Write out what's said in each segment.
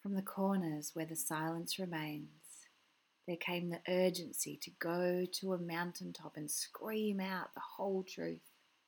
From the corners where the silence remains, there came the urgency to go to a mountaintop and scream out the whole truth.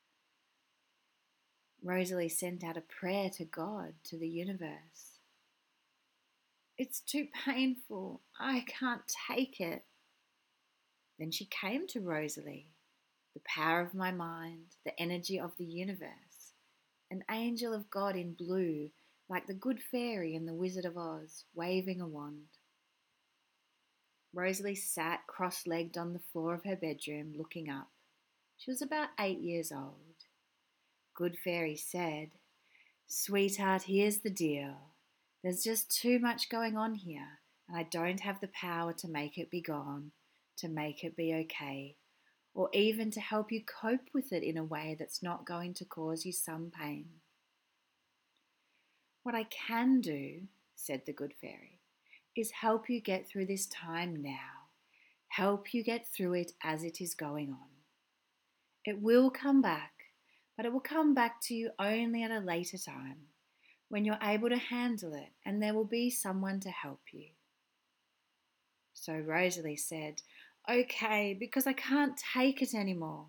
Rosalie sent out a prayer to God, to the universe. It's too painful. I can't take it. Then she came to Rosalie, the power of my mind, the energy of the universe, an angel of God in blue, like the good fairy in The Wizard of Oz, waving a wand. Rosalie sat cross-legged on the floor of her bedroom, looking up. She was about 8 years old. Good Fairy said, "Sweetheart, here's the deal. There's just too much going on here, and I don't have the power to make it be gone, to make it be okay, or even to help you cope with it in a way that's not going to cause you some pain. What I can do," said the Good Fairy, "is help you get through this time now, help you get through it as it is going on. It will come back, but it will come back to you only at a later time, when you're able to handle it and there will be someone to help you." So Rosalie said, "Okay, because I can't take it anymore."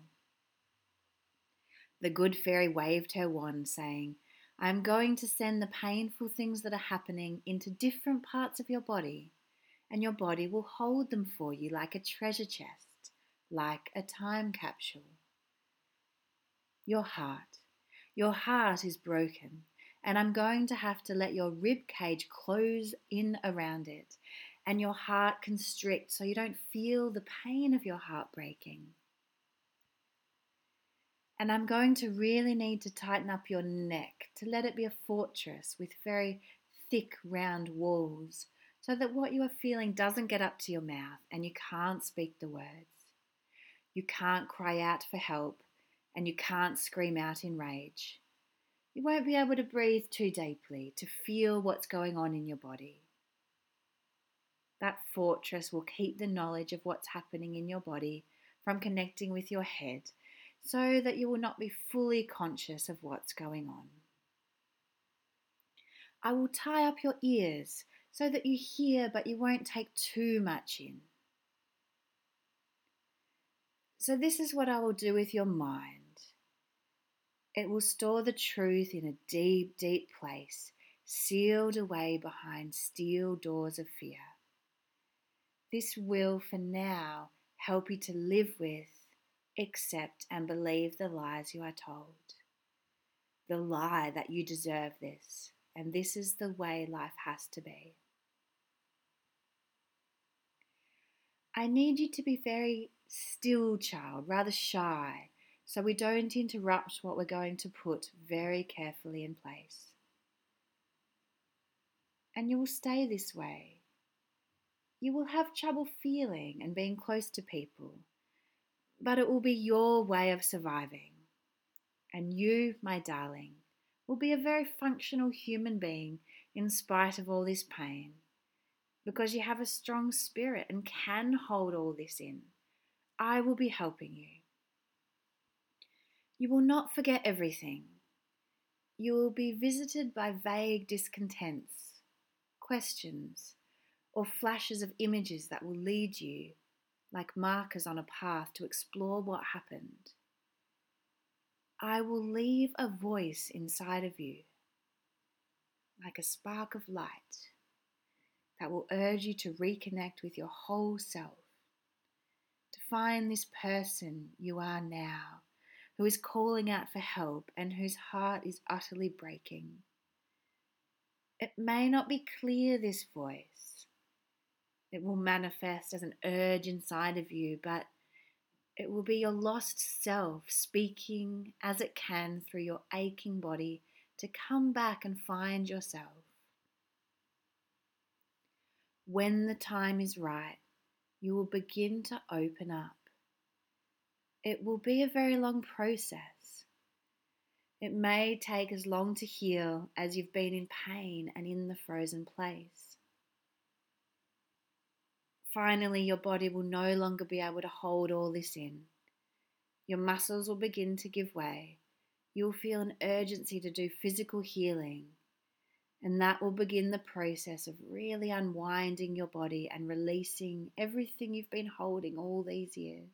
The Good Fairy waved her wand, saying, "I am going to send the painful things that are happening into different parts of your body, and your body will hold them for you like a treasure chest, like a time capsule. Your heart. Your heart is broken, and I'm going to have to let your rib cage close in around it, and your heart constrict so you don't feel the pain of your heart breaking. And I'm going to really need to tighten up your neck to let it be a fortress with very thick, round walls, so that what you are feeling doesn't get up to your mouth and you can't speak the words. You can't cry out for help, and you can't scream out in rage. You won't be able to breathe too deeply to feel what's going on in your body. That fortress will keep the knowledge of what's happening in your body from connecting with your head, so that you will not be fully conscious of what's going on. I will tie up your ears so that you hear but you won't take too much in. So this is what I will do with your mind. It will store the truth in a deep, deep place, sealed away behind steel doors of fear. This will, for now, help you to live with, accept, and believe the lies you are told. The lie that you deserve this, and this is the way life has to be. I need you to be very still, child, rather shy, so we don't interrupt what we're going to put very carefully in place. And you will stay this way. You will have trouble feeling and being close to people, but it will be your way of surviving. And you, my darling, will be a very functional human being in spite of all this pain, because you have a strong spirit and can hold all this in. I will be helping you. You will not forget everything. You will be visited by vague discontents, questions, or flashes of images that will lead you, like markers on a path, to explore what happened. I will leave a voice inside of you, like a spark of light, that will urge you to reconnect with your whole self, to find this person you are now, who is calling out for help and whose heart is utterly breaking. It may not be clear, this voice. It will manifest as an urge inside of you, but it will be your lost self speaking as it can through your aching body to come back and find yourself. When the time is right, you will begin to open up. It will be a very long process. It may take as long to heal as you've been in pain and in the frozen place. Finally, your body will no longer be able to hold all this in. Your muscles will begin to give way. You will feel an urgency to do physical healing. And that will begin the process of really unwinding your body and releasing everything you've been holding all these years.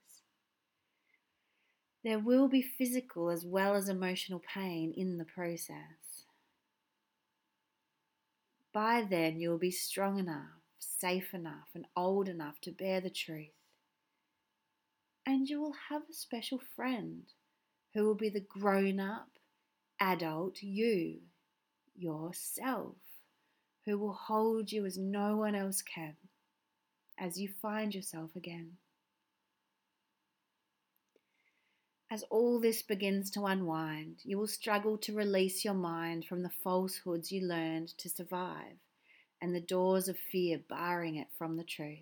There will be physical as well as emotional pain in the process. By then, you'll be strong enough, safe enough, and old enough to bear the truth. And you will have a special friend who will be the grown up, adult you, yourself, who will hold you as no one else can as you find yourself again. As all this begins to unwind, you will struggle to release your mind from the falsehoods you learned to survive and the doors of fear barring it from the truth.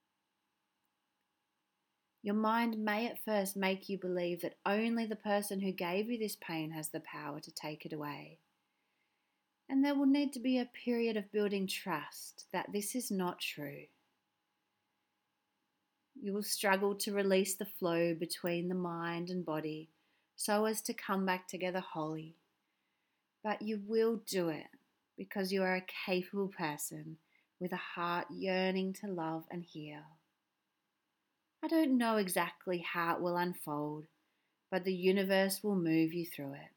Your mind may at first make you believe that only the person who gave you this pain has the power to take it away. And there will need to be a period of building trust that this is not true. You will struggle to release the flow between the mind and body so as to come back together wholly. But you will do it because you are a capable person with a heart yearning to love and heal. I don't know exactly how it will unfold, but the universe will move you through it.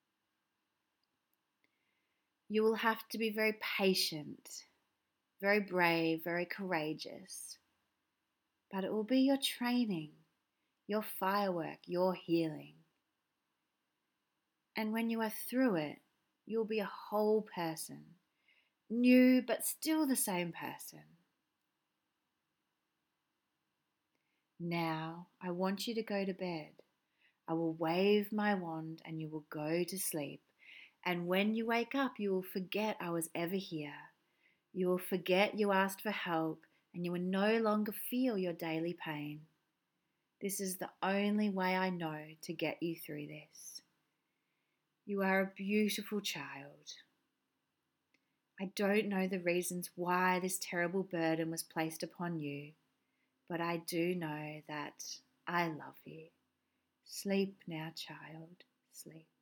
You will have to be very patient, very brave, very courageous. But it will be your training, your firework, your healing. And when you are through it, you'll be a whole person, new but still the same person. Now, I want you to go to bed. I will wave my wand and you will go to sleep. And when you wake up, you will forget I was ever here. You will forget you asked for help and you will no longer feel your daily pain. This is the only way I know to get you through this. You are a beautiful child. I don't know the reasons why this terrible burden was placed upon you, but I do know that I love you. Sleep now, child, sleep.